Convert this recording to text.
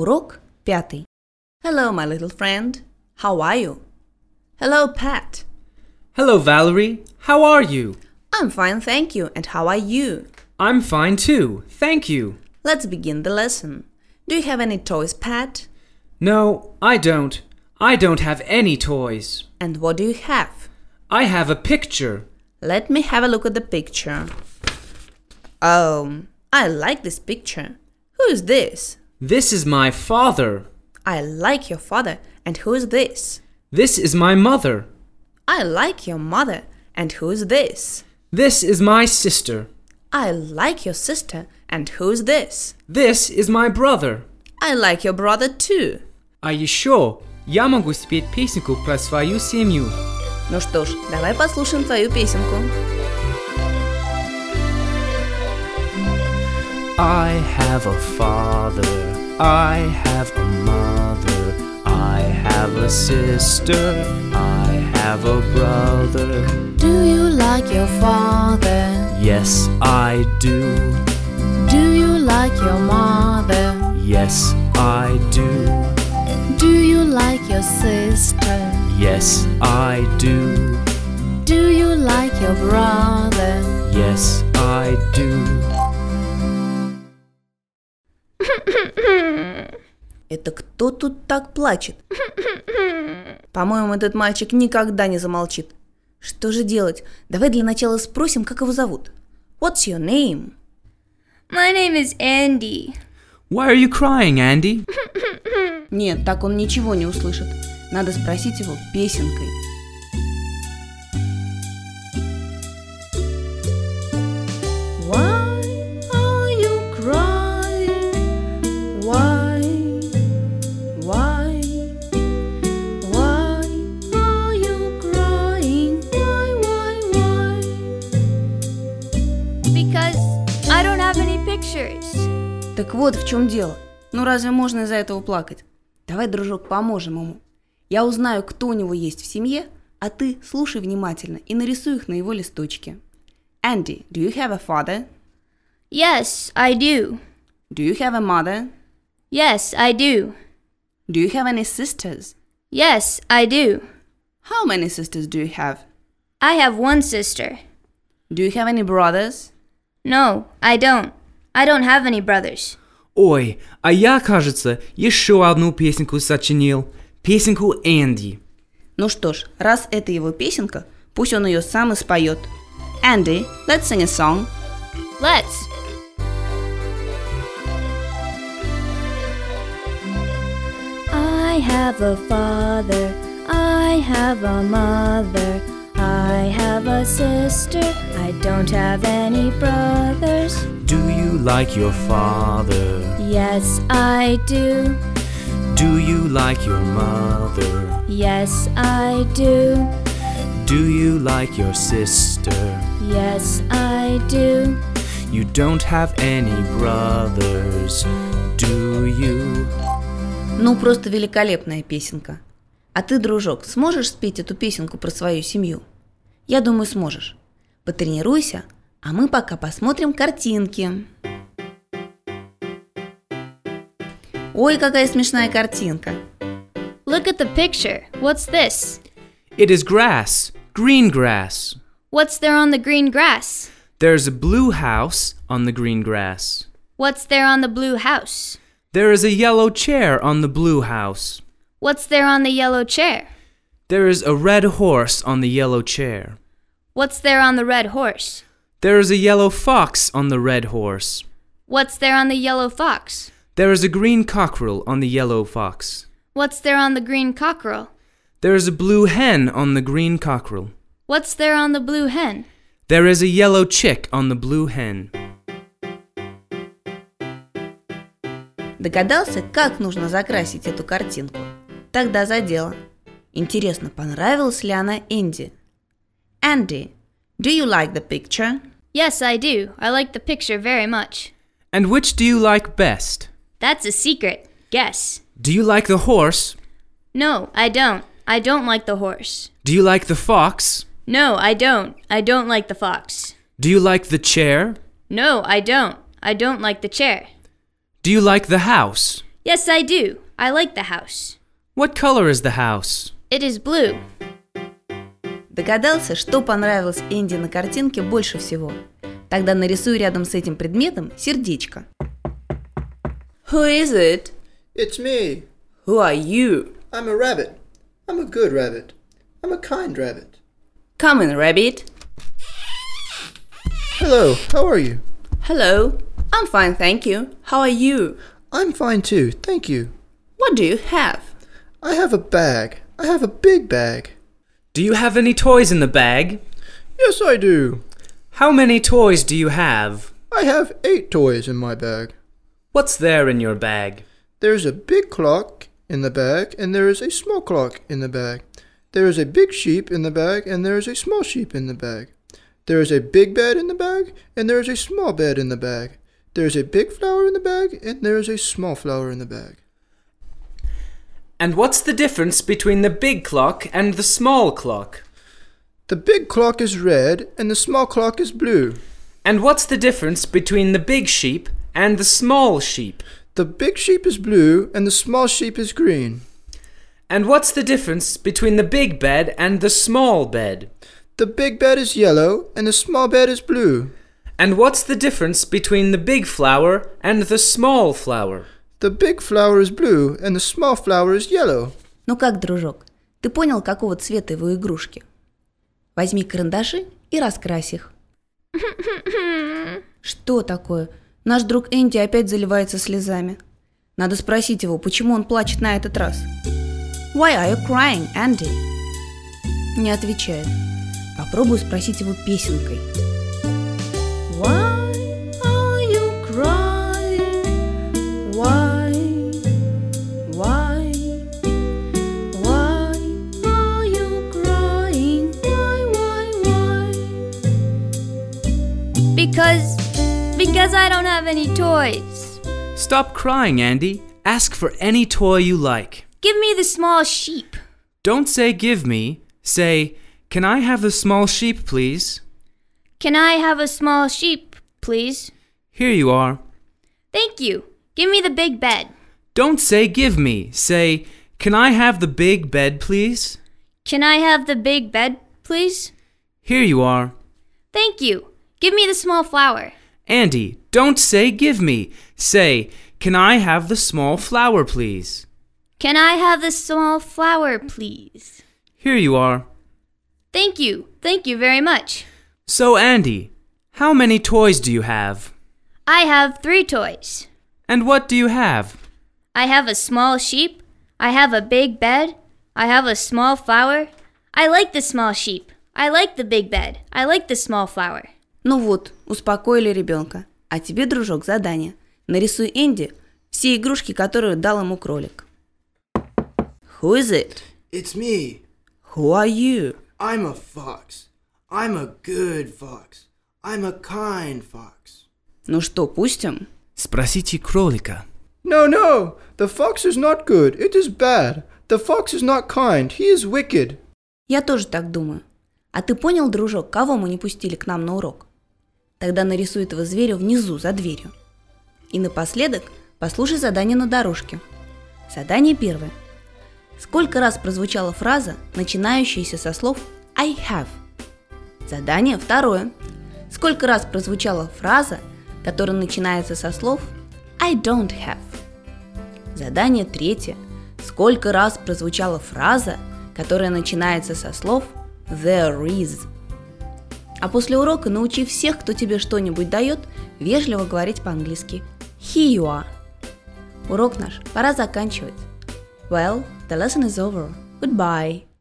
Урок 5. Hello, my little friend. How are you? Hello, Pat. Hello, Valerie. How are you? I'm fine, thank you. And how are you? I'm fine too. Thank you. Let's begin the lesson. Do you have any toys, Pat? No, I don't. I don't have any toys. And what do you have? I have a picture. Let me have a look at the picture. Oh, I like this picture. Who is this? This is my father. I like your father. And who is this? This is my mother. I like your mother. And who is this? This is my sister. I like your sister. And who is this? This is my brother. I like your brother too. А еще я могу спеть песенку про свою семью. Ну что ж, давай послушаем твою песенку. I have a father, I have a mother, I have a sister, I have a brother. Do you like your father? Yes, I do. Do you like your mother? Yes, I do. Do you like your sister? Yes, I do. Do you like your brother? Yes, I do. Это кто тут так плачет? По-моему, этот мальчик никогда не замолчит. Что же делать? Давай для начала спросим, как его зовут. What's your name? My name is Andy. Why are you crying, Andy? Нет, так он ничего не услышит. Надо спросить его песенкой. Why are you crying? Why are you crying? Why? Because I don't have any pictures. Так вот в чем дело. Ну разве можно из-за этого плакать? Давай, дружок, поможем ему. Я узнаю, кто у него есть в семье, а ты слушай внимательно и нарисуй их на его листочке. Andy, do you have a father? Yes, I do. Do you have a mother? Yes, I do. Do you have any sisters? Yes, I do. How many sisters do you have? I have one sister. Do you have any brothers? No, I don't. I don't have any brothers. Ой, а я, кажется, еще одну песенку сочинил. Песенку Энди. Ну что ж, раз это его песенка, пусть он ее сам и споет. Andy, let's sing a song. Let's. I have a father, I have a mother, I have a sister, I don't have any brothers. Do you like your father? Yes, I do. Do you like your mother? Yes, I do. Do you like your sister? Yes, I do. You don't have any brothers, do you? Ну, просто великолепная песенка. А ты, дружок, сможешь спеть эту песенку про свою семью? Я думаю, сможешь. Потренируйся, а мы пока посмотрим картинки. Ой, какая смешная картинка. Look at the picture. What's this? It is grass, green grass. What's there on the green grass? There's a blue house on the green grass. What's there on the blue house? There is a yellow chair on the blue house. What's there on the yellow chair? There is a red horse on the yellow chair. What's there on the red horse? There is a yellow fox on the red horse. What's there on the yellow fox? There is a green cockerel on the yellow fox. What's there on the green cockerel? There is a blue hen on the green cockerel. What's there on the blue hen? There is a yellow chick on the blue hen. Догадался, как нужно закрасить эту картинку? Тогда за дело. Интересно, понравилась ли она Энди? Andy, do you like the picture? Yes, I do. I like the picture very much. And which do you like best? That's a secret. Guess. Do you like the horse? No, I don't. I don't like the horse. Do you like the fox? No, I don't. I don't like the fox. Do you like the chair? No, I don't. I don't like the chair. Do you like the house? Yes, I do. I like the house. What color is the house? It is blue. Догадался, что понравилось Энди на картинке больше всего? Тогда нарисуй рядом с этим предметом сердечко. Who is it? It's me. Who are you? I'm a rabbit. I'm a good rabbit. I'm a kind rabbit. Come in, rabbit. Hello, how are you? Hello. I'm fine, thank you. How are you? I'm fine too, thank you. What do you have? I have a bag. I have a big bag. Do you have any toys in the bag? Yes, I do. How many toys do you have? I have 8 toys in my bag. What's there in your bag? There's a big clock in the bag, and there is a small clock in the bag. There is a big sheep in the bag, and there is a small sheep in the bag. There is a big bed in the bag, and there is a small bed in the bag. There is a big flower in the bag, and there is a small flower in the bag. And what's the difference between the big clock and the small clock? The big clock is red, and the small clock is blue. And what's the difference between the big sheep and the small sheep? The big sheep is blue, and the small sheep is green. And what's the difference between the big bed and the small bed? The big bed is yellow, and the small bed is blue. And what's the difference between the big flower and the small flower? The big flower is blue, and the small flower is yellow. Ну как, дружок, ты понял, какого цвета его игрушки? Возьми карандаши и раскрась их. Что такое? Наш друг Энди опять заливается слезами. Надо спросить его, почему он плачет на этот раз. Why are you crying, Andy? Не отвечает. Попробую спросить его песенкой. Why are you crying? Why are you crying? Why? Because I don't have any toys. Stop crying, Andy. Ask for any toy you like. Give me the small sheep. Don't say give me. Say, can I have the small sheep, please? Can I have a small sheep, please? Here you are. Thank you. Give me the big bed. Don't say give me. Say, can I have the big bed, please? Can I have the big bed, please? Here you are. Thank you. Give me the small flower. Andy, don't say give me. Say, can I have the small flower, please? Can I have the small flower, please? Here you are. Thank you. Thank you very much. So, Andy, how many toys do you have? I have 3 toys. And what do you have? I have a small sheep. I have a big bed. I have a small flower. I like the small sheep. I like the big bed. I like the small flower. Ну вот, успокоили ребенка. А тебе, дружок, задание. Нарисуй Энди все игрушки, которые дал ему кролик. Who is it? It's me. Who are you? I'm a fox. I'm a good fox. I'm a kind fox. Ну что, пустим? Спросите кролика. No, the fox is not good. It is bad. The fox is not kind. He is wicked. Я тоже так думаю. А ты понял, дружок, кого мы не пустили к нам на урок? Тогда нарисуй этого зверя внизу, за дверью. И напоследок послушай задание на дорожке. Задание первое. Сколько раз прозвучала фраза, начинающаяся со слов I have? Задание второе. Сколько раз прозвучала фраза, которая начинается со слов I don't have? Задание третье. Сколько раз прозвучала фраза, которая начинается со слов there is? А после урока научи всех, кто тебе что-нибудь дает, вежливо говорить по-английски Here you are. Урок наш пора заканчивать. Well, the lesson is over. Goodbye.